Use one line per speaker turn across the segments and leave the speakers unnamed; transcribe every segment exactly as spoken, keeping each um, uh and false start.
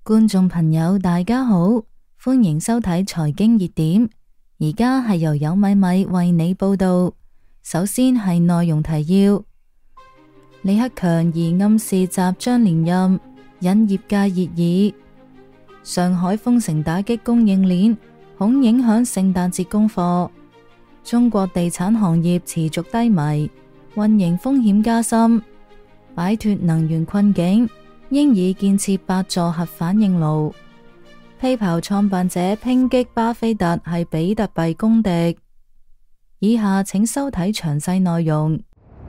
觀眾朋友大家好，歡迎收睇財經熱點。而家係由有米米為你報道。首先係內容提要：李克強疑暗示習將連任，引業界熱議。上海封城打擊供應鏈，恐影響聖誕節供貨。中國地產行業持續低迷，運營風險加深。擺脫能源困境，應以建設八座核反應爐。PayPal 創辦者抨擊巴菲特係比特幣公敵。以下請收睇詳細內容。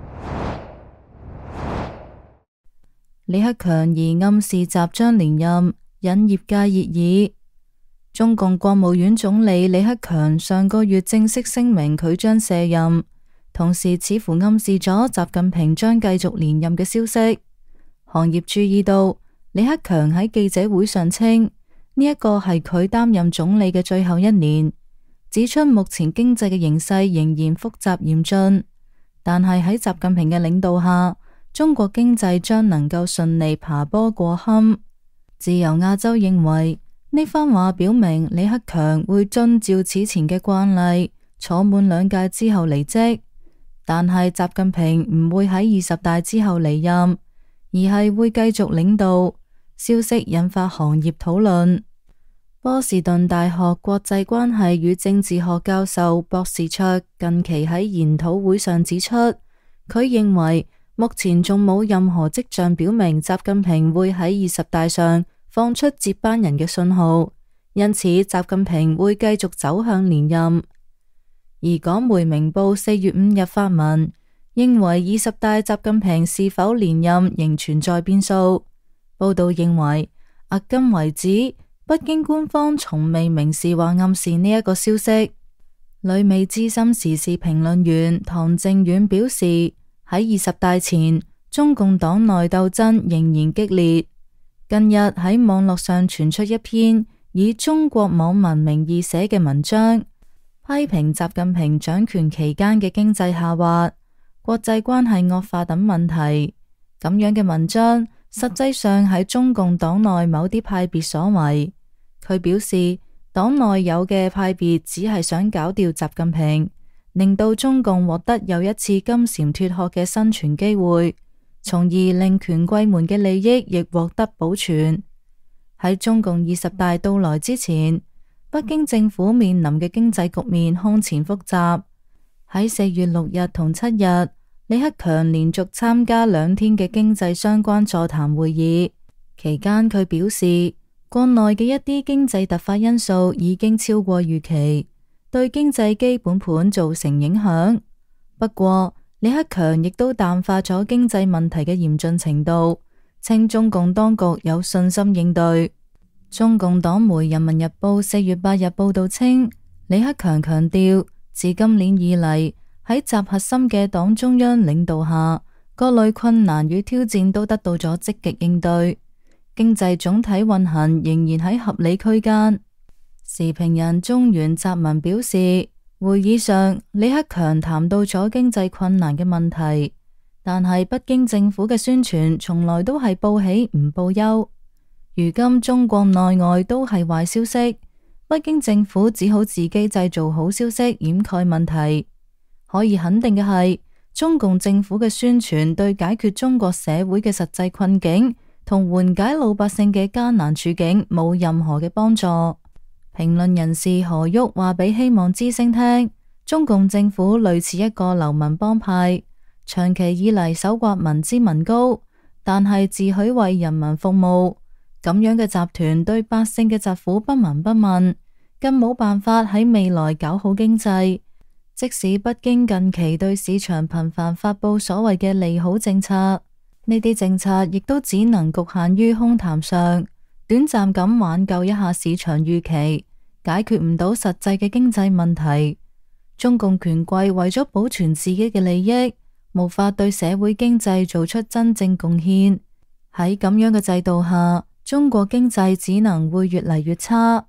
李克強疑暗示習將連任，引業界熱議。中共國務院總理李克強上個月正式聲明佢將卸任，同時似乎暗示咗習近平將繼續連任嘅消息。行業注意到，李克強喺記者會上稱呢一個係佢擔任總理嘅最後一年，指出目前經濟嘅形勢仍然複雜嚴峻，但係喺習近平嘅領導下，中國經濟將能夠順利爬坡過坎。自由亞洲認為，呢番話表明李克強會遵照此前嘅慣例，坐滿兩屆之後離職，但係習近平唔會喺二十大之後離任，而係會繼續領導。消息引發行業討論。波士頓大學國際關係與政治學教授博士卓近期喺研討會上指出，佢認為目前仲冇任何跡象表明習近平會喺二十大上放出接班人嘅信號，因此習近平會繼續走向連任。而港媒明報四月五日發文，認為二十大習近平是否連任仍存在變數。報道認為，迄今為止，北京官方從未明示或暗示呢一個消息。旅美資深時事評論員唐正遠表示，喺二十大前，中共黨內鬥爭仍然激烈。近日喺網絡上傳出一篇以中國網民名義寫嘅文章，批評習近平掌權期間嘅經濟下滑、國際關係惡化等問題。咁樣嘅文章實際上係中共黨內某啲派別所為。佢表示，黨內有嘅派別只係想搞掉習近平，令到中共獲得又一次金蟬脫殼嘅生存機會，從而令權貴們嘅利益亦獲得保存。喺中共二十大到來之前，北京政府面臨嘅經濟局面空前複雜。喺四月六日同七日，李克強連續參加兩天嘅經濟相關座談會議，期間佢表示，國內嘅一啲經濟突發因素已經超過預期，對經濟基本盤造成影響。不過，李克強亦都淡化咗經濟問題嘅嚴峻程度，稱中共當局有信心應對。中共黨媒《人民日報》四月八日報道稱，李克強強調，自今年以嚟，喺習核心嘅黨中央領導下，各類困難與挑戰都得到咗積極應對。經濟總體運行仍然喺合理區間。時評人中原澤文表示，會議上李克強談到咗經濟困難嘅問題，但係北京政府嘅宣傳從來都係報喜唔報憂。如今中國內外都係壞消息，北京政府只好自己製造好消息掩蓋問題。可以肯定嘅係，中共政府嘅宣傳對解決中國社會嘅實際困境同緩解老百姓嘅艱難處境冇任何嘅幫助。評論人士何旭話俾希望之聲聽，中共政府類似一個流民幫派，長期以嚟搜刮民脂民膏，但係自詡為人民服務。咁樣嘅集團對百姓嘅疾苦不聞不問，更冇辦法喺未來搞好經濟。即使北京近期對市場頻繁發佈所謂嘅利好政策，呢啲政策亦都只能局限於空談上，短暫咁挽救一下市場預期，解決唔到實際嘅經濟問題。中共權貴為咗保存自己嘅利益，無法對社會經濟做出真正貢獻。喺咁樣嘅制度下，中國經濟只能會越嚟越差。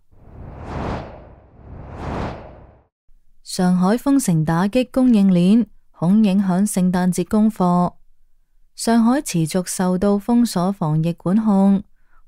上海封城打擊供應鏈，恐影響聖誕節供貨。上海持續受到封鎖防疫管控，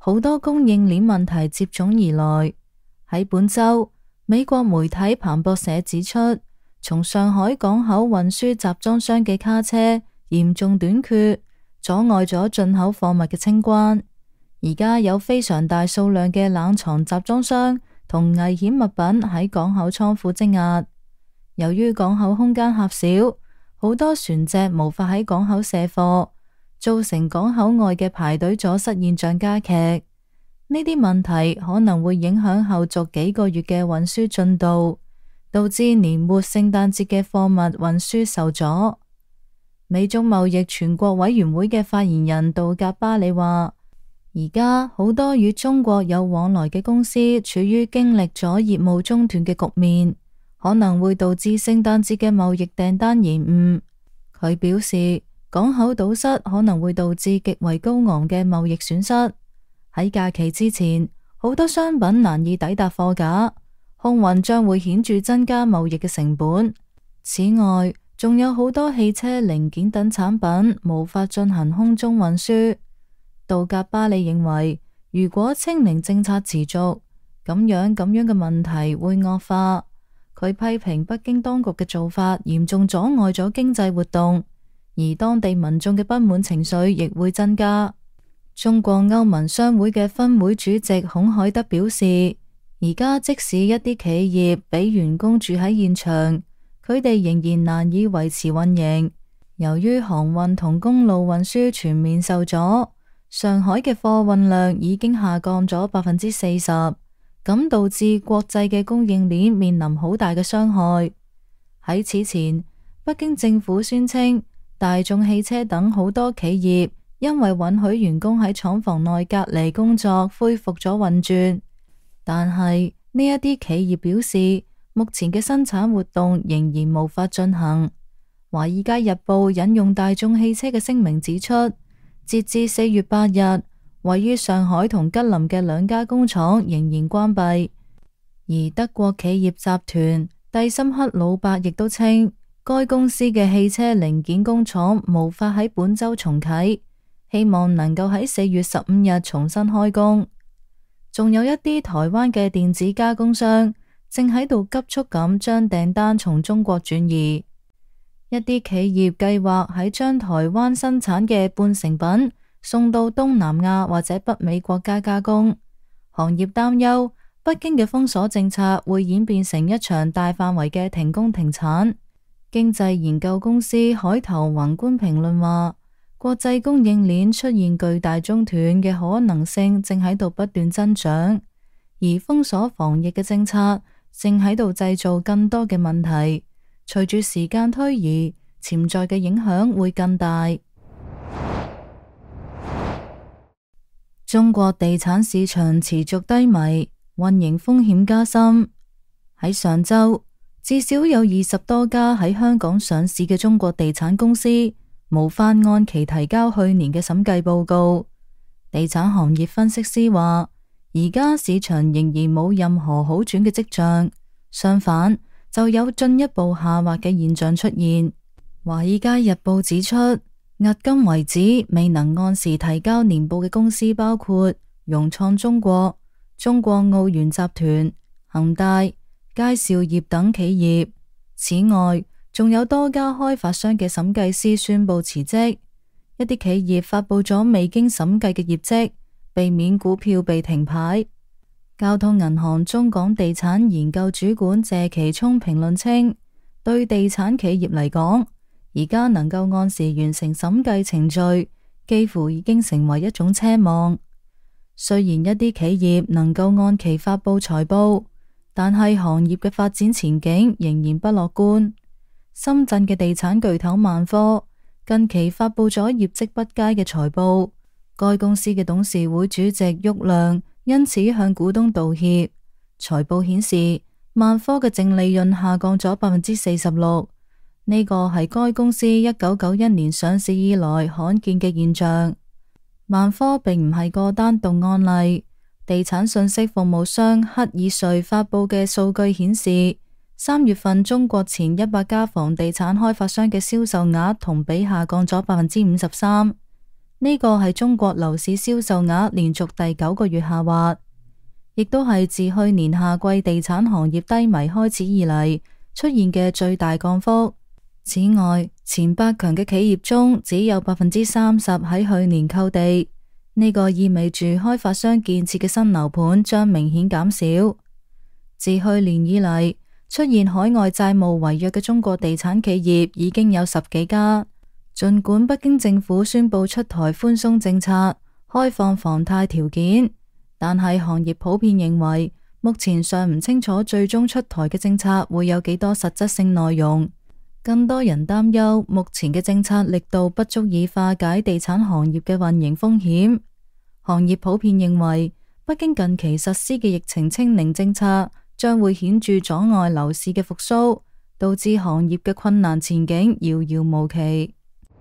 好多供應鏈問題接踵而來。喺本周，美國媒體彭博社指出，從上海港口運輸集裝箱嘅卡車嚴重短缺，阻礙咗進口貨物嘅清關。而家有非常大數量嘅冷藏集裝箱同危險物品喺港口倉庫積壓。由於港口空間狹小，好多船隻無法喺港口卸貨，造成港口外嘅排隊阻塞現象加劇。呢啲問題可能會影響後續幾個月嘅運輸進度，導致年末聖誕節嘅貨物運輸受阻。美中貿易全國委員會嘅發言人杜格巴里話，而家好多與中國有往來嘅公司處於經歷咗業務中斷嘅局面，可能會導致聖誕節嘅貿易訂單延誤。佢表示，港口堵塞可能會導致極為高昂嘅貿易損失。喺假期之前，好多商品難以抵達貨架，空運將會顯著增加貿易嘅成本。此外，仲有好多汽車零件等產品無法進行空中運輸。杜格巴里認為，如果清零政策持續，咁樣咁樣嘅問題會惡化。佢批評北京當局嘅做法嚴重阻礙咗經濟活動，而當地民眾嘅不滿情緒亦會增加。中國歐盟商會嘅分會主席孔海德表示，而家即使一啲企業俾員工住喺現場，佢哋仍然難以維持運營。由於航運同公路運輸全面受阻，上海嘅貨運量已經下降咗百分之四十，咁導致國際嘅供應鏈面臨好大嘅傷害。喺此前，北京政府宣稱大眾汽車等好多企業因為允許員工喺廠房內隔離工作，恢復咗運轉。但係呢一啲企業表示，目前嘅生產活動仍然無法進行。華爾街日報引用大眾汽車嘅聲明指出，截至四月八日，位於上海同吉林嘅兩家工廠仍然關閉。而德國企業集團蒂森克魯伯亦都稱，該公司嘅汽車零件工廠無法喺本周重啟。希望能夠喺四月十五日重新開工。仲有一啲台灣嘅電子加工商正喺度急速咁將訂單從中國轉移。一啲企業計劃喺將台灣生產嘅半成品送到東南亞或者北美國家加工。行業擔憂北京嘅封鎖政策會演變成一場大範圍嘅停工停產。經濟研究公司海頭宏觀評論話，國際供應鏈出現巨大中斷嘅可能性正喺度不斷增長，而封鎖防疫嘅政策正喺度製造更多嘅問題。隨住時間推移，潛在嘅影響會更大。中國地產市場持續低迷，運營風險加深。喺上周，至少有二十多家喺香港上市嘅中國地產公司無法按期提交去年嘅審計報告。地產行業分析師話，而家市場仍然冇任何好轉嘅跡象，相反就有進一步下滑嘅現象出現。華爾街日報指出，迄今為止未能按時提交年報嘅公司包括融創中國、中國奧園集團、恒大、佳兆業等企業。此外，仲有多家開發商嘅審計師宣布辭職，一啲企業發佈咗未經審計嘅業績，避免股票被停牌。交通銀行中港地產研究主管謝其聰評論稱，對地產企業嚟講，而家能夠按時完成審計程序，幾乎已經成為一種奢望。雖然一啲企業能夠按期發佈財報，但係行業嘅發展前景仍然不樂觀。深圳嘅地產巨頭萬科近期發佈咗業績不佳嘅財報，該公司嘅董事會主席郁亮因此向股東道歉。財報顯示，萬科嘅淨利潤下降咗百分之四十六，呢個係該公司一九九一年上市以來罕見嘅現象。萬科並唔係個單獨案例，地產信息服務商克爾瑞發佈嘅數據顯示，三月份中國前一百家房地產開發商嘅銷售額同比下降咗百分之五十三。 呢個係中國樓市銷售額連續第九個月下滑，亦都係自去年夏季地產行業低迷開始以嚟出現嘅最大降幅。此外，前百強嘅企業中只有百分之三十喺去年購地，呢個意味住開發商建設嘅新樓盤將明顯減少。自去年以嚟，出現海外債務違約嘅中國地產企業已經有十幾家。盡管北京政府宣布出台寬鬆政策，開放房貸條件，但係行業普遍認為，目前尚唔清楚最終出台嘅政策會有幾多實質性內容。更多人擔憂，目前嘅政策力度不足以化解地產行業嘅運營風險。行業普遍認為，北京近期實施嘅疫情清零政策將會顯著阻礙樓市嘅復甦，導致行業嘅困難前景遙遙無期。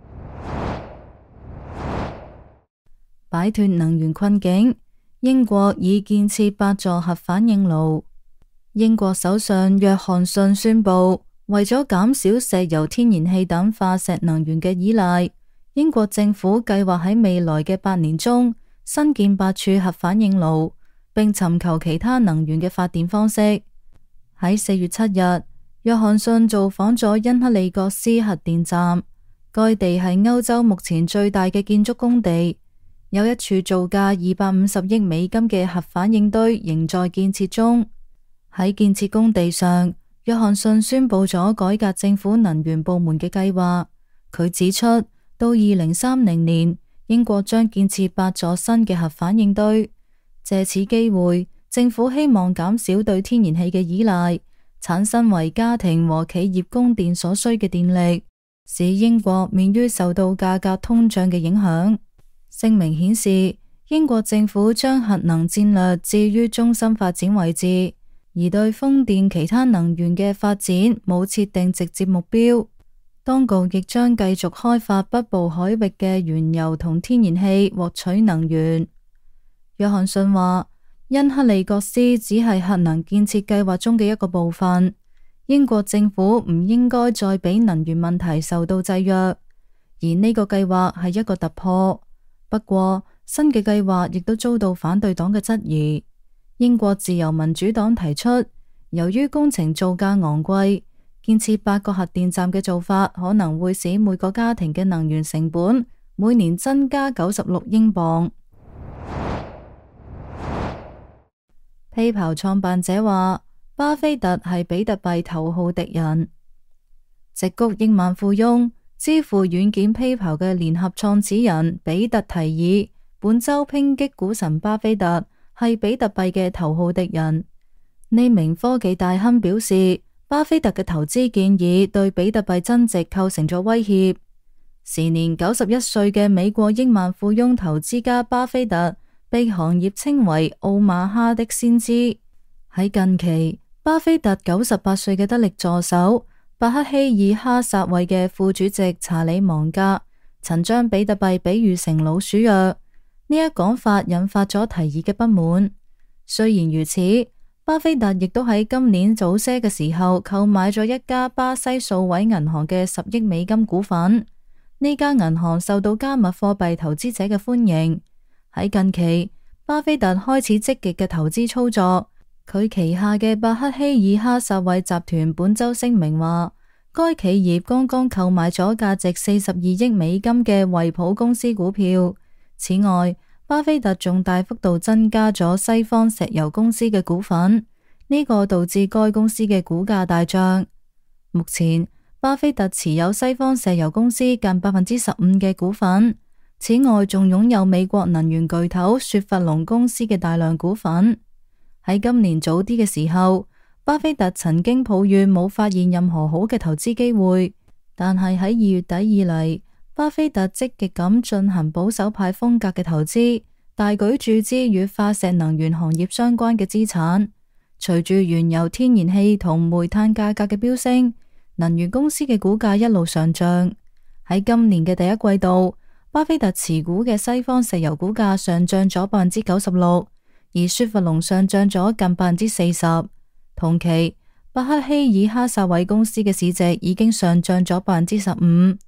擺脫能源困境，英國已建設八座核反應爐。英國首相約翰遜宣布，為咗減少石油、天然氣等化石能源嘅依賴，英國政府計劃喺未來嘅八年中新建八處核反應爐，並尋求其他能源嘅發電方式。喺四月七日，約翰遜造訪咗恩克利格斯核電站，該地係歐洲目前最大嘅建築工地。有一處造價二百五十億美金嘅核反應堆仍在建設中。喺建設工地上，約翰遜宣布咗改革政府能源部門嘅計劃。佢指出，到二零三零年，英國將建設八座新嘅核反應堆。借此機會，政府希望減少對天然氣嘅依賴，產生為家庭和企業供電所需嘅電力，使英國免於受到價格通脹嘅影響。聲明顯示，英國政府將核能戰略置於中心發展位置，而對風電其他能源嘅發展冇設定直接目標。當局亦將繼續開發北部海域嘅原油同天然氣獲取能源。約翰遜話，恩克利格斯只係核能建設計劃中嘅一個部分，英國政府唔應該再俾能源問題受到制約，而呢個計劃係一個突破。不過，新嘅計劃亦都遭到反對黨嘅質疑。英國自由民主黨提出，由於工程造價昂貴，建設八個核電站嘅做法可能會使每個家庭嘅能源成本每年增加九十六英鎊。PayPal 創辦者話，巴菲特係比特幣頭號敵人。矽谷億萬富翁、支付軟件 PayPal 嘅聯合創始人比特提議，本周抨擊股神巴菲特係比特幣嘅頭號敵人。呢名科技大亨表示，巴菲特嘅投資建議對比特幣增值構成咗威脅。時年九十一歲嘅美國億萬富翁投資家巴菲特被行業稱為奧馬哈的先知。喺近期，巴菲特九十八歲嘅得力助手伯克希爾哈撒韋嘅副主席查理芒格曾將比特幣比喻成老鼠藥，呢一講法引發咗提議嘅不滿。雖然如此，巴菲特亦都喺今年早些嘅時候購買咗一家巴西數位銀行嘅十億美金股份。呢家銀行受到加密貨幣投資者嘅歡迎。喺近期，巴菲特開始積極嘅投資操作。佢旗下嘅伯克希爾哈撒韋集團本周聲明話，該企業剛剛購買咗價值四十二億美金嘅惠普公司股票。此外，巴菲特仲大幅度增加咗西方石油公司嘅股份，呢個導致該公司嘅股價大漲。目前，巴菲特持有西方石油公司近百分之十五嘅股份，此外仲擁有美國能源巨頭雪佛龍公司嘅大量股份。喺今年早啲嘅時候，巴菲特曾經抱怨冇發現任何好嘅投資機會，但係喺二月底以嚟，巴菲特積極咁進行保守派風格嘅投資，大舉注資與化石能源行業相關嘅資產。隨住原油、天然氣同煤炭價格嘅飆升，能源公司嘅股價一路上漲。喺今年嘅第一季度，巴菲特持股嘅西方石油股價上漲咗百分之九十六。而雪佛龍上漲咗近百分之四十，同期伯克希爾哈撒韋公司嘅市值已經上漲咗百分之十五。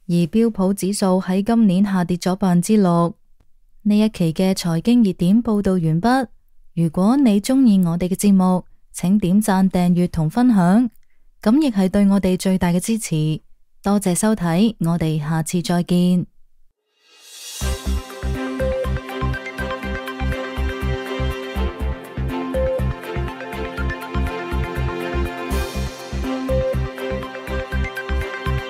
而標普指數喺今年下跌咗百分之六。呢一期嘅財經熱點報道完畢。如果你鍾意我哋嘅節目，請點讚、訂閱同分享，咁亦係對我哋最大嘅支持。多謝收睇，我哋下次再見。